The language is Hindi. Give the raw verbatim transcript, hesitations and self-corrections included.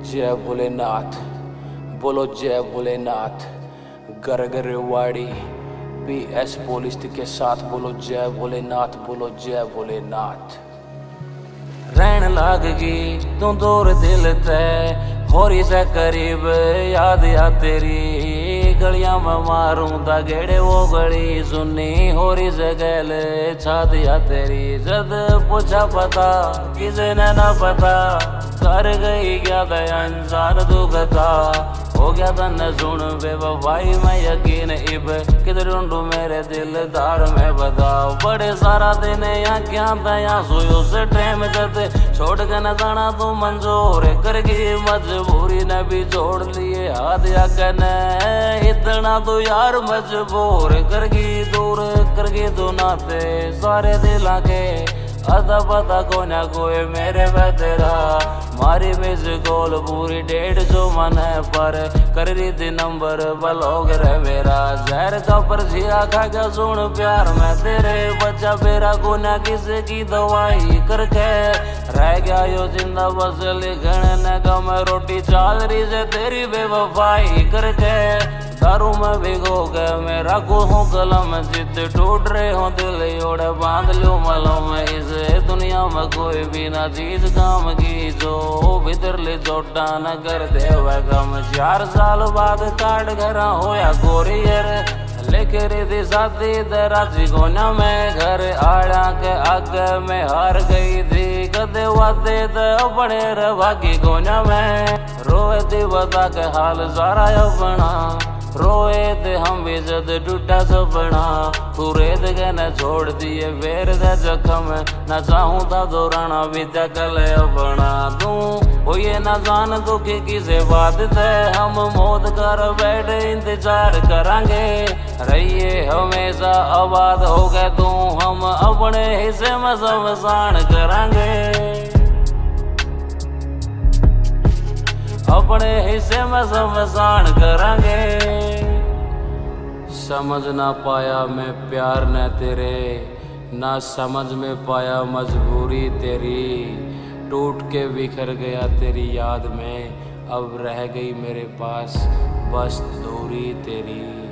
जय भोलेनाथ, बोलो जय Bholenath. Gargarwadi P S police के साथ बोलो जय भोलेनाथ, बोलो जय भोलेनाथ। रहन लागगी तू दूर दिल ते, होरी से करीब याद या तेरी। गलियां में मारूं दा गेड़े वो गली सुनी, होरी से गैल छा दिया तेरी। जद पूछा पता किसे ने ना पता, कर गई क्या दया इंसान दुखता। हो गया तन सुन बेवफाई में यकीन, इब किधर ढूंढू मेरे दिलदार में बताओ। बड़े सारा दिन यहाँ क्या दया सोयो से टाइम जते, छोड़ के न जाना तू मंजूर करगी मजबूरी ने भी जोड़ लिए हाथ या कने। इतना तो यार मजबूर करगी दूर करगी तू नाते सारे दिला के। अदा पता को ना कोई मेरे बेतेरा, मारी मिस गोल पूरी डेढ़ सौ मन है पर कर रही थी नंबर ब्लॉग रे मेरा। जहर का परसिया खा क्या सुन प्यार में तेरे, बच्चा मेरा को ना किसी की दवाई करके। रह गया यो जिंदा बस लिखने ने का मैं रोटी चाल रही से तेरी बेवफाई करके। दारू में भिगो के मेरा को हूँ कलम, जित टूट रहे हो दिल ओढ़े बांध लो मलम। इस दुनिया में कोई भी ना चीज काम की जो भीतर ले चोटा न कर दे वह गम। चार साल बाद काट घर होया कोरियर, लेके रीति साथी दराजी कोना में घर। आड़ा के आगे में हार गई थी कदे वादे तो अपने रवागी कोना में। रोए थी बता के हाल सारा अपना, रोए थे हम भी जद टूटा सपना। तू रेत के न छोड़ दिए फेर दे जख्म, न चाहूं था दोराना भी कल अपना। तू वो ये न जान तू कि किसे बात थे, हम मौत कर बैठे इंतजार करांगे। रहिए हमेशा आबाद हो गए तू, हम अपने हिस्से में शमशान करांगे। अपने हिस्से में शमशान करांगे। समझ ना पाया मैं प्यार न तेरे, ना समझ में पाया मजबूरी तेरी। टूट के बिखर गया तेरी याद में, अब रह गई मेरे पास बस दूरी तेरी।